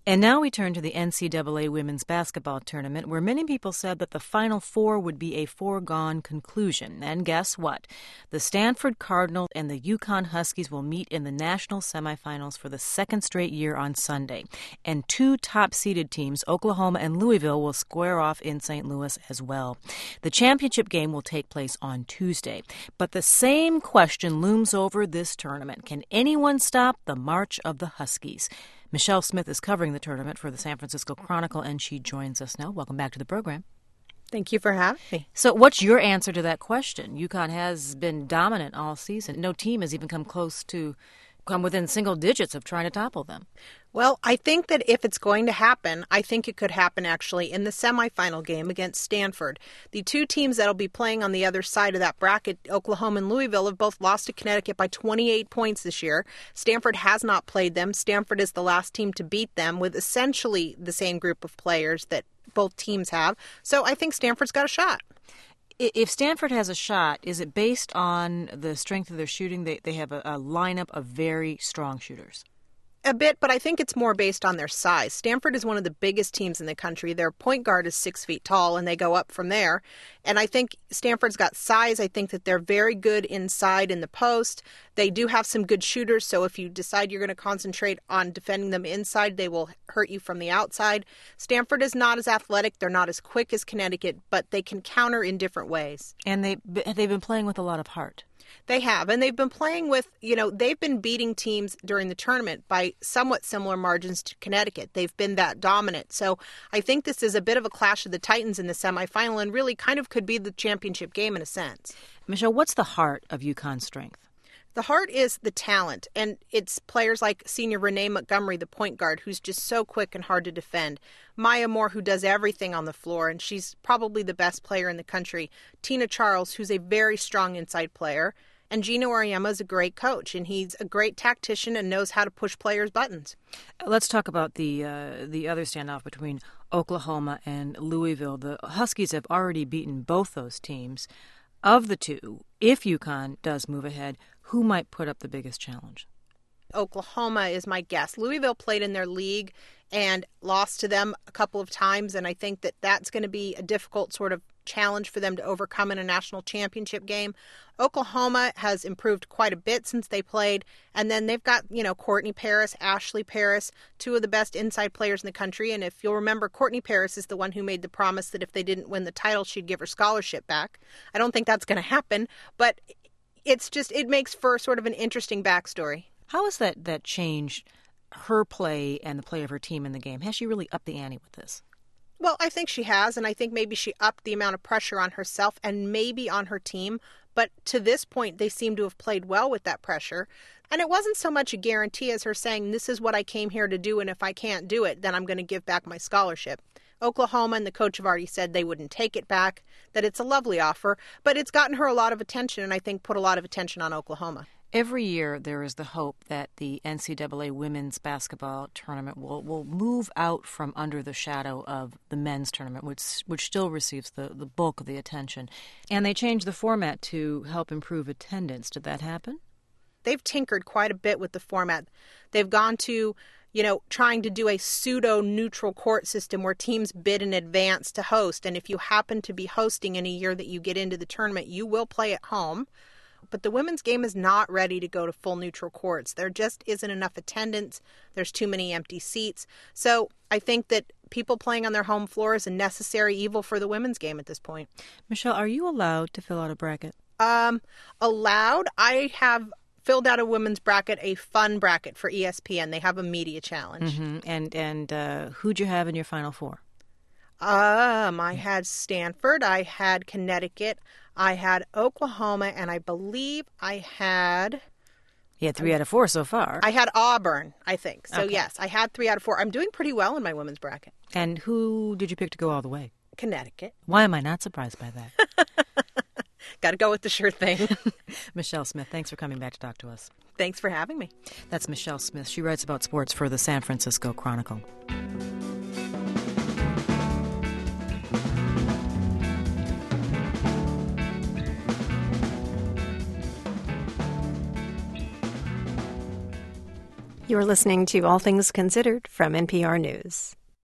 And now we turn to the NCAA women's basketball tournament, where many people said that the Final Four would be a foregone conclusion. And guess what? The Stanford Cardinals and the UConn Huskies will meet in the national semifinals for the second straight year on Sunday. And two top-seeded teams, Oklahoma and Louisville, will square off in St. Louis as well. The championship game will take place on Tuesday. But the same question looms over this tournament. Can anyone stop the march of the Huskies? Michelle Smith is covering the tournament for the San Francisco Chronicle, and she joins us now. Welcome back to the program. Thank you for having me. So what's your answer to that question? UConn has been dominant all season. No team has even come within single digits of trying to topple them. Well, I think that if it's going to happen, I think it could happen actually in the semifinal game against Stanford. The two teams that will be playing on the other side of that bracket, Oklahoma and Louisville, have both lost to Connecticut by 28 points this year. Stanford has not played them. Stanford is the last team to beat them with essentially the same group of players that both teams have. So I think Stanford's got a shot. If Stanford has a shot, is it based on the strength of their shooting? They have a lineup of very strong shooters. A bit, but I think it's more based on their size. Stanford is one of the biggest teams in the country. Their point guard is 6 feet tall, and they go up from there. And I think Stanford's got size. I think that they're very good inside in the post. They do have some good shooters, so if you decide you're going to concentrate on defending them inside, they will hurt you from the outside. Stanford is not as athletic. They're not as quick as Connecticut, but they can counter in different ways. And they've been playing with a lot of heart. They have, and they've been playing with, they've been beating teams during the tournament by somewhat similar margins to Connecticut. They've been that dominant. So I think this is a bit of a clash of the Titans in the semifinal and really kind of could be the championship game in a sense. Michelle, what's the heart of UConn's strength? The heart is the talent, and it's players like senior Renee Montgomery, the point guard, who's just so quick and hard to defend. Maya Moore, who does everything on the floor, and she's probably the best player in the country. Tina Charles, who's a very strong inside player. And Gino Auriemma is a great coach, and he's a great tactician and knows how to push players' buttons. Let's talk about the other standoff between Oklahoma and Louisville. The Huskies have already beaten both those teams. Of the two, if UConn does move ahead, who might put up the biggest challenge? Oklahoma is my guess. Louisville played in their league and lost to them a couple of times, and I think that that's going to be a difficult sort of challenge for them to overcome in a national championship game. Oklahoma has improved quite a bit since they played, and then they've got, Courtney Paris, Ashley Paris, two of the best inside players in the country, and if you'll remember, Courtney Paris is the one who made the promise that if they didn't win the title, she'd give her scholarship back. I don't think that's going to happen, but it makes for sort of an interesting backstory. How has that changed her play and the play of her team in the game? Has she really upped the ante with this? Well, I think she has, and I think maybe she upped the amount of pressure on herself and maybe on her team. But to this point, they seem to have played well with that pressure. And it wasn't so much a guarantee as her saying, this is what I came here to do, and if I can't do it, then I'm going to give back my scholarship. Oklahoma and the coach have already said they wouldn't take it back, that it's a lovely offer, but it's gotten her a lot of attention, and I think put a lot of attention on Oklahoma. Every year there is the hope that the NCAA women's basketball tournament will move out from under the shadow of the men's tournament, which still receives the bulk of the attention. And they changed the format to help improve attendance. Did that happen? They've tinkered quite a bit with the format. They've gone to, trying to do a pseudo-neutral court system where teams bid in advance to host. And if you happen to be hosting in a year that you get into the tournament, you will play at home. But the women's game is not ready to go to full neutral courts. There just isn't enough attendance. There's too many empty seats. So I think that people playing on their home floor is a necessary evil for the women's game at this point. Michelle, are you allowed to fill out a bracket? Allowed? I have filled out a women's bracket, a fun bracket for ESPN. They have a media challenge. Mm-hmm. And who'd you have in your Final Four? I had Stanford, I had Connecticut, I had Oklahoma, and I believe I had... You had 3 out of 4 so far. I had Auburn, I think. So okay. Yes, I had 3 out of 4. I'm doing pretty well in my women's bracket. And who did you pick to go all the way? Connecticut. Why am I not surprised by that? Got to go with the sure thing. Michelle Smith, thanks for coming back to talk to us. Thanks for having me. That's Michelle Smith. She writes about sports for the San Francisco Chronicle. You're listening to All Things Considered from NPR News.